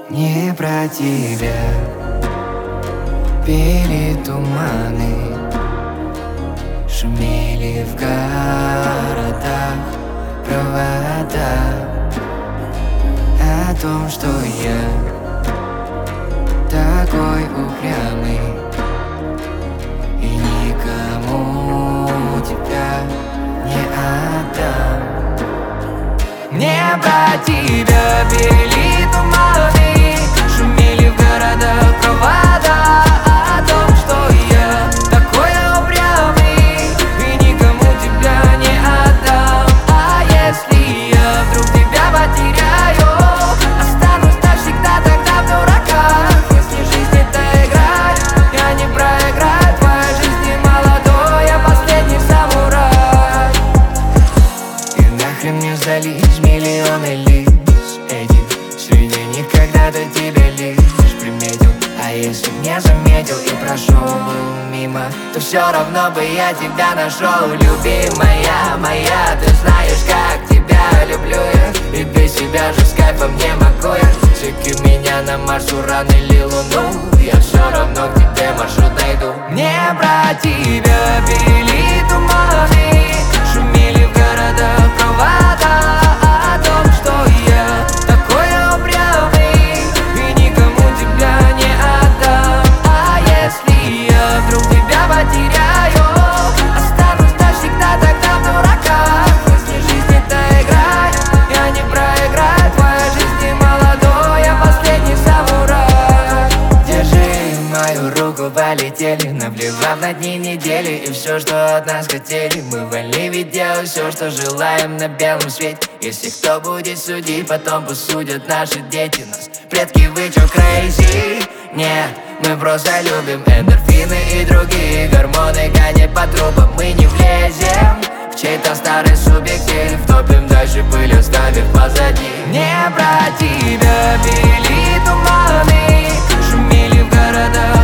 Не про тебя пели туманы, шумели в городах провода о том, что я такой упрямый и никому тебя не отдам. Не про тебя пели туманы, шумели в городах провода о том, что я такой упрямый и никому тебя не отдам. А если я вдруг тебя потеряю, останусь навсегда тогда в дураках. Если жизнь это игра, я не проиграю. Твоя жизнь не молодой, я последний самурай. И нахрен мне сдались миллионы лиц этих среди них, когда-то тебя лишь приметил. А если б не заметил и прошел был мимо, то все равно бы я тебя нашел. Любимая моя, ты знаешь, как тебя люблю я, и без тебя же с кайфом не могу я. Цепи меня на Марс, Уран или Луну, я все равно к тебе маршрут найду. Не про тебя пели туманы, шумели в городах провода о том, что я такой упрямый и никому тебя не отдам. А если я вдруг тебя потеряю, останусь навсегда тогда в дураках. Если жизнь это игра, я не проиграю. Твоя жизнь не молодой, я последний самурай. Держи мою руку, полетели, наплевав на дни недели и все, что от нас хотели. Мы вольны ведь делать все, что желаем на белом свете. Если кто будет судить, потом посудят наши дети. Нас предки, вы чё, crazy? Нет, мы просто любим эндорфины и другие гормоны гонять по трубам. Мы не влезем в чей-то старый субъектив, топим дальше пыль, оставив позади. Не про тебя пели туманы, шумели в городах